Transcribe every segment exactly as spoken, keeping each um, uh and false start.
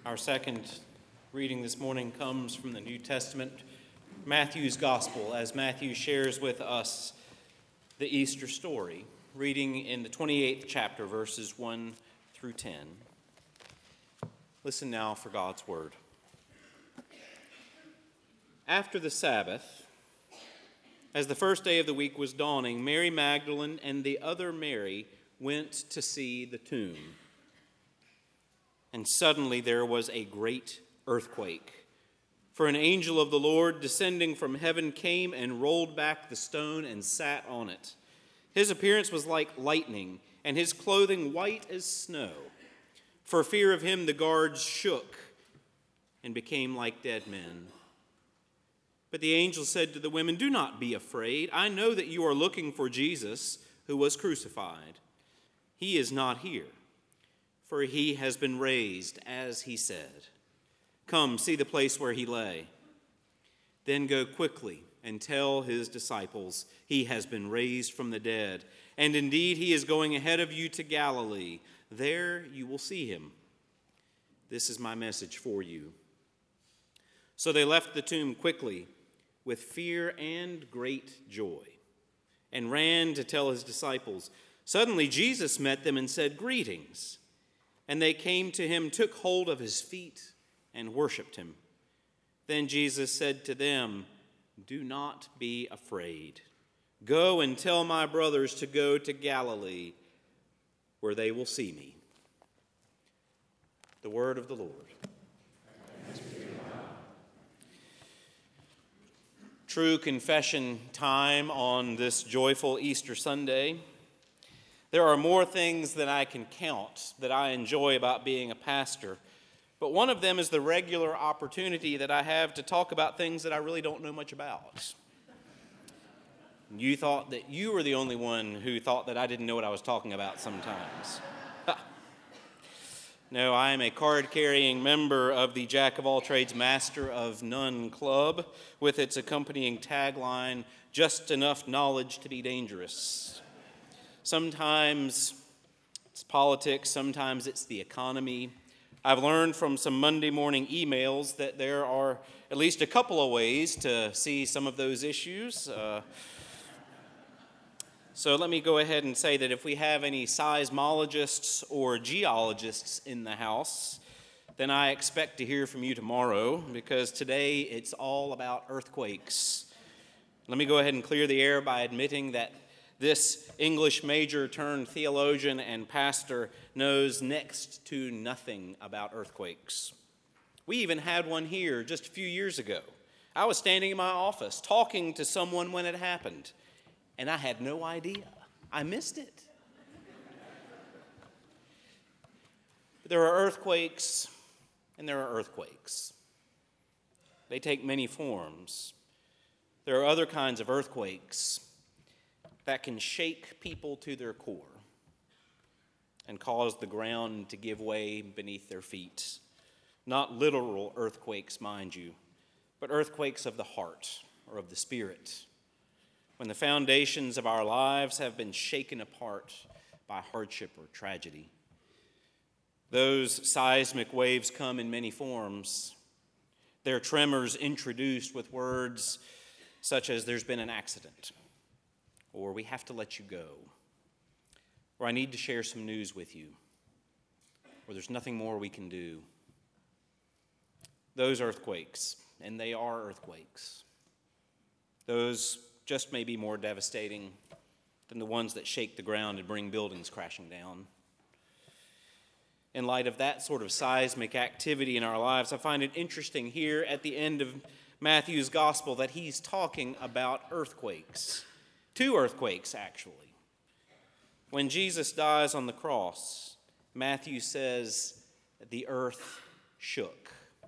Our second reading this morning comes from the New Testament, Matthew's Gospel, as Matthew shares with us the Easter story, reading in the twenty-eighth chapter, verses one through ten. Listen now for God's word. After the Sabbath, as the first day of the week was dawning, Mary Magdalene and the other Mary went to see the tomb. And suddenly there was a great earthquake. For an angel of the Lord descending from heaven came and rolled back the stone and sat on it. His appearance was like lightning, and his clothing white as snow. For fear of him the guards shook and became like dead men. But the angel said to the women, "Do not be afraid. I know that you are looking for Jesus, who was crucified. He is not here, for he has been raised, as he said. Come, see the place where he lay. Then go quickly and tell his disciples he has been raised from the dead. And indeed, he is going ahead of you to Galilee. There you will see him. This is my message for you." So they left the tomb quickly, with fear and great joy, and ran to tell his disciples. Suddenly Jesus met them and said, "Greetings." And they came to him, took hold of his feet, and worshipped him. Then Jesus said to them, "Do not be afraid. Go and tell my brothers to go to Galilee, where they will see me." The word of the Lord. True confession time on this joyful Easter Sunday. There are more things than I can count that I enjoy about being a pastor, but one of them is the regular opportunity that I have to talk about things that I really don't know much about. You thought that you were the only one who thought that I didn't know what I was talking about sometimes. No, I am a card-carrying member of the Jack of all trades, Master of none club, with its accompanying tagline, "Just enough knowledge to be dangerous." Sometimes it's politics, sometimes it's the economy. I've learned from some Monday morning emails that there are at least a couple of ways to see some of those issues. Uh, so let me go ahead and say that if we have any seismologists or geologists in the house, then I expect to hear from you tomorrow, because today it's all about earthquakes. Let me go ahead and clear the air by admitting that this English major turned theologian and pastor knows next to nothing about earthquakes. We even had one here just a few years ago. I was standing in my office talking to someone when it happened, and I had no idea. I missed it. But there are earthquakes, and there are earthquakes. They take many forms. There are other kinds of earthquakes that can shake people to their core and cause the ground to give way beneath their feet. Not literal earthquakes, mind you, but earthquakes of the heart or of the spirit, when the foundations of our lives have been shaken apart by hardship or tragedy. Those seismic waves come in many forms. Their tremors introduced with words such as "there's been an accident," or "we have to let you go," or "I need to share some news with you," or "there's nothing more we can do." Those earthquakes, and they are earthquakes, those just may be more devastating than the ones that shake the ground and bring buildings crashing down. In light of that sort of seismic activity in our lives, I find it interesting here at the end of Matthew's gospel that he's talking about earthquakes. Two earthquakes, actually. When Jesus dies on the cross, Matthew says that the earth shook.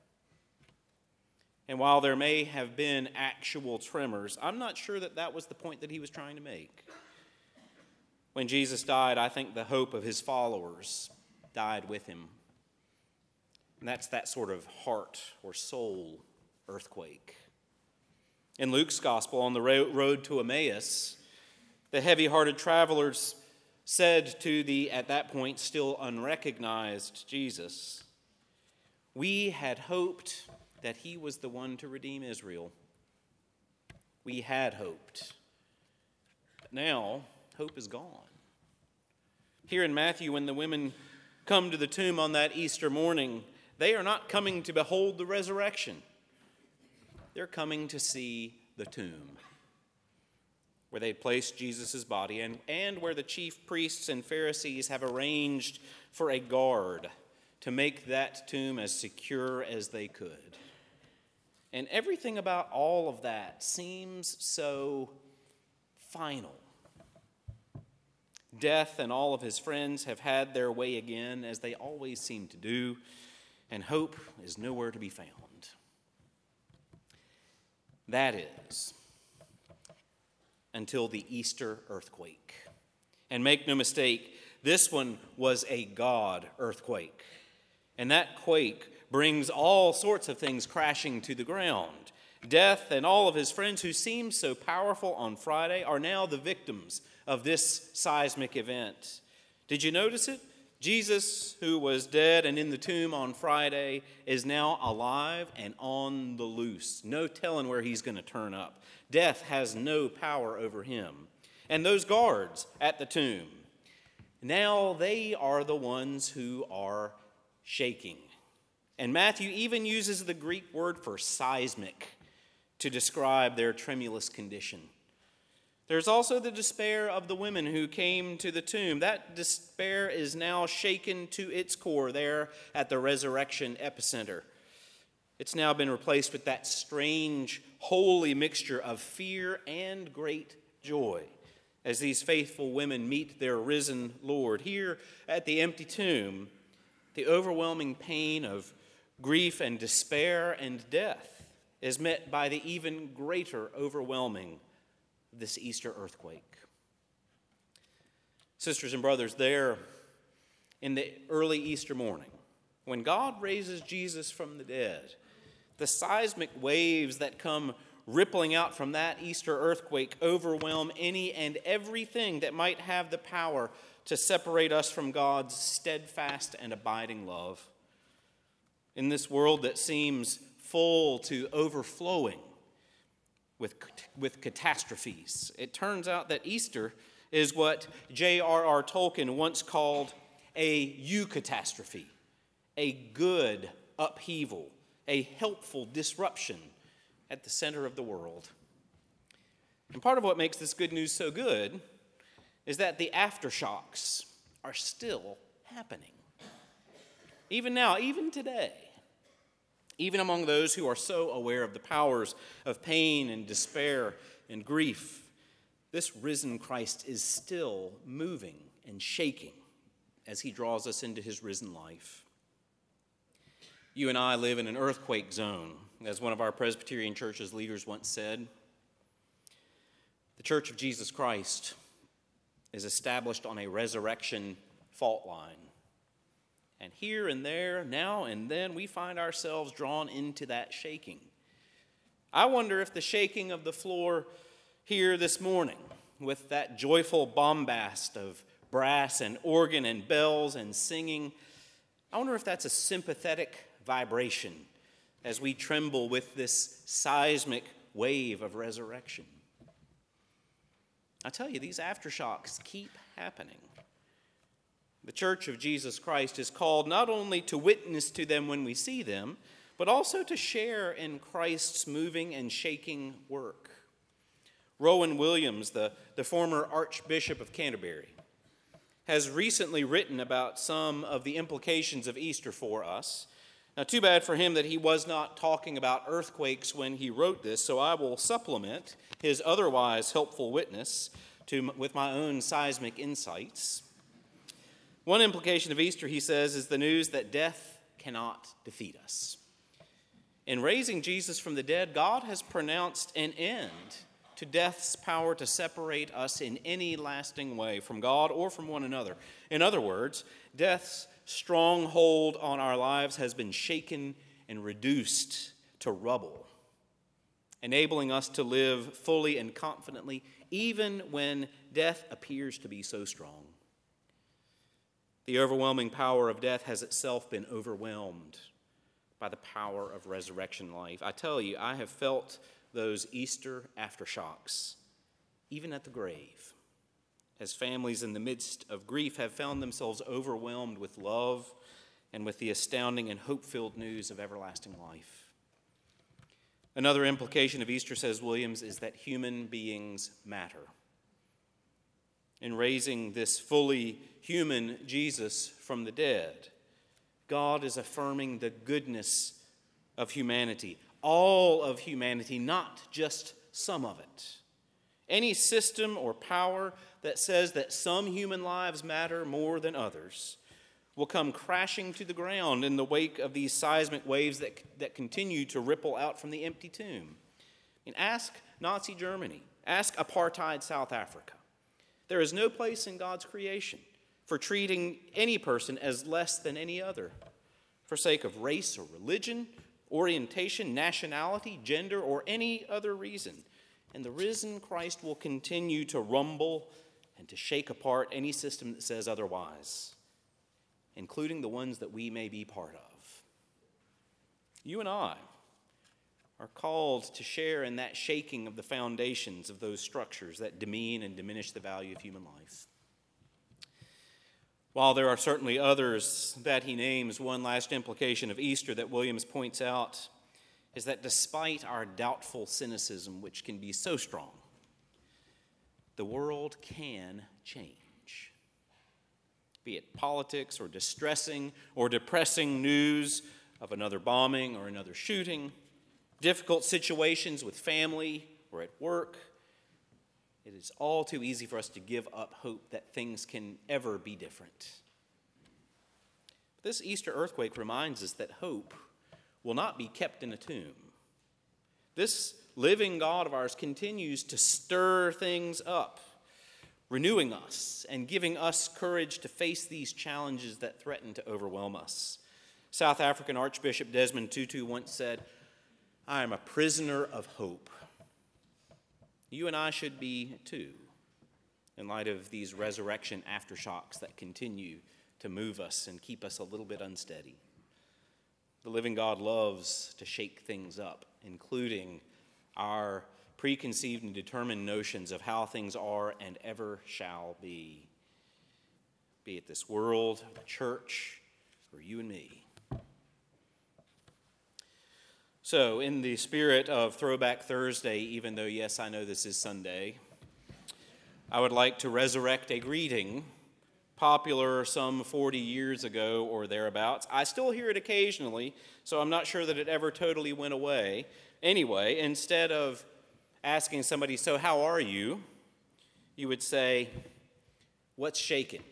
And while there may have been actual tremors, I'm not sure that that was the point that he was trying to make. When Jesus died, I think the hope of his followers died with him. And that's that sort of heart or soul earthquake. In Luke's gospel, on the road to Emmaus, the heavy-hearted travelers said to the, at that point, still unrecognized Jesus, We had hoped that he was the one to redeem Israel. We had hoped. But now, hope is gone. Here in Matthew, when the women come to the tomb on that Easter morning, they are not coming to behold the resurrection. They're coming to see the tomb, where they placed Jesus' body, and, and where the chief priests and Pharisees have arranged for a guard to make that tomb as secure as they could. And everything about all of that seems so final. Death and all of his friends have had their way again, as they always seem to do, and hope is nowhere to be found. That is, until the Easter earthquake. And make no mistake, this one was a God earthquake. And that quake brings all sorts of things crashing to the ground. Death and all of his friends who seemed so powerful on Friday are now the victims of this seismic event. Did you notice it? Jesus, who was dead and in the tomb on Friday, is now alive and on the loose. No telling where he's going to turn up. Death has no power over him. And those guards at the tomb, now they are the ones who are shaking. And Matthew even uses the Greek word for seismic to describe their tremulous condition. There's also the despair of the women who came to the tomb. That despair is now shaken to its core there at the resurrection epicenter. It's now been replaced with that strange, holy mixture of fear and great joy as these faithful women meet their risen Lord. Here at the empty tomb, the overwhelming pain of grief and despair and death is met by the even greater overwhelming of this Easter earthquake. Sisters and brothers, there in the early Easter morning, when God raises Jesus from the dead, the seismic waves that come rippling out from that Easter earthquake overwhelm any and everything that might have the power to separate us from God's steadfast and abiding love. In this world that seems full to overflowing with, with catastrophes, it turns out that Easter is what J R R Tolkien once called a eucatastrophe, a good upheaval, a helpful disruption at the center of the world. And part of what makes this good news so good is that the aftershocks are still happening. Even now, even today, even among those who are so aware of the powers of pain and despair and grief, this risen Christ is still moving and shaking as he draws us into his risen life. You and I live in an earthquake zone, as one of our Presbyterian Church's leaders once said. The Church of Jesus Christ is established on a resurrection fault line. And here and there, now and then, we find ourselves drawn into that shaking. I wonder if the shaking of the floor here this morning, with that joyful bombast of brass and organ and bells and singing, I wonder if that's a sympathetic vibration as we tremble with this seismic wave of resurrection. I tell you, these aftershocks keep happening. The Church of Jesus Christ is called not only to witness to them when we see them, but also to share in Christ's moving and shaking work. Rowan Williams, the, the former Archbishop of Canterbury, has recently written about some of the implications of Easter for us. Now, too bad for him that he was not talking about earthquakes when he wrote this, so I will supplement his otherwise helpful witness to, with my own seismic insights. One implication of Easter, he says, is the news that death cannot defeat us. In raising Jesus from the dead, God has pronounced an end to death's power to separate us in any lasting way from God or from one another. In other words, death's strong hold on our lives has been shaken and reduced to rubble, enabling us to live fully and confidently, even when death appears to be so strong. The overwhelming power of death has itself been overwhelmed by the power of resurrection life. I tell you, I have felt those Easter aftershocks, even at the grave, as families in the midst of grief have found themselves overwhelmed with love and with the astounding and hope-filled news of everlasting life. Another implication of Easter, says Williams, is that human beings matter. In raising this fully human Jesus from the dead, God is affirming the goodness of humanity, all of humanity, not just some of it. Any system or power that says that some human lives matter more than others will come crashing to the ground in the wake of these seismic waves that, that continue to ripple out from the empty tomb. And ask Nazi Germany, ask apartheid South Africa. There is no place in God's creation for treating any person as less than any other, for sake of race or religion, orientation, nationality, gender, or any other reason. And the risen Christ will continue to rumble and to shake apart any system that says otherwise, including the ones that we may be part of. You and I are called to share in that shaking of the foundations of those structures that demean and diminish the value of human life. While there are certainly others that he names, one last implication of Easter that Williams points out is that despite our doubtful cynicism, which can be so strong, the world can change. Be it politics or distressing or depressing news of another bombing or another shooting, difficult situations with family or at work, it is all too easy for us to give up hope that things can ever be different. This Easter earthquake reminds us that hope will not be kept in a tomb. This living God of ours continues to stir things up, renewing us and giving us courage to face these challenges that threaten to overwhelm us. South African Archbishop Desmond Tutu once said, "I am a prisoner of hope." You and I should be too, in light of these resurrection aftershocks that continue to move us and keep us a little bit unsteady. The living God loves to shake things up, including our preconceived and determined notions of how things are and ever shall be, be it this world, the church, or you and me. So, in the spirit of Throwback Thursday, even though, yes, I know this is Sunday, I would like to resurrect a greeting popular some forty years ago or thereabouts. I still hear it occasionally, so I'm not sure that it ever totally went away. Anyway, instead of asking somebody, "So how are you?" you would say, "What's shaking?"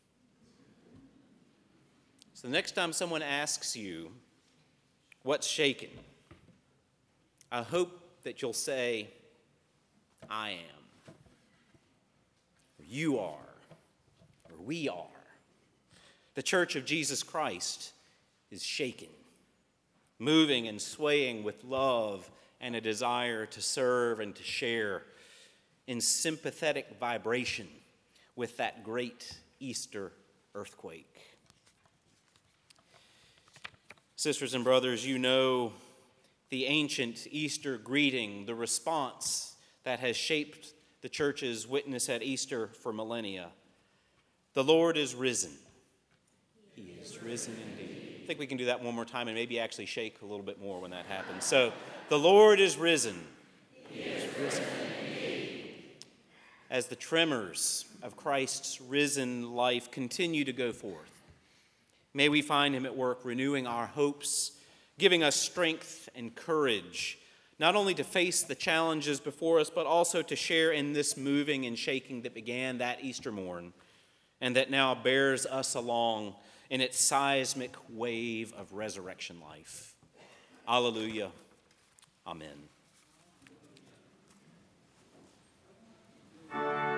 So the next time someone asks you, "What's shaking?" I hope that you'll say, "I am," or "You are," or "We are." The Church of Jesus Christ is shaking, moving and swaying with love and a desire to serve and to share in sympathetic vibration with that great Easter earthquake. Sisters and brothers, you know the ancient Easter greeting, the response that has shaped the church's witness at Easter for millennia. The Lord is risen. He is risen indeed. I think we can do that one more time and maybe actually shake a little bit more when that happens. So, the Lord is risen. He is risen indeed. As the tremors of Christ's risen life continue to go forth, may we find him at work renewing our hopes, giving us strength and courage, not only to face the challenges before us, but also to share in this moving and shaking that began that Easter morn and that now bears us along in its seismic wave of resurrection life. Alleluia. Amen.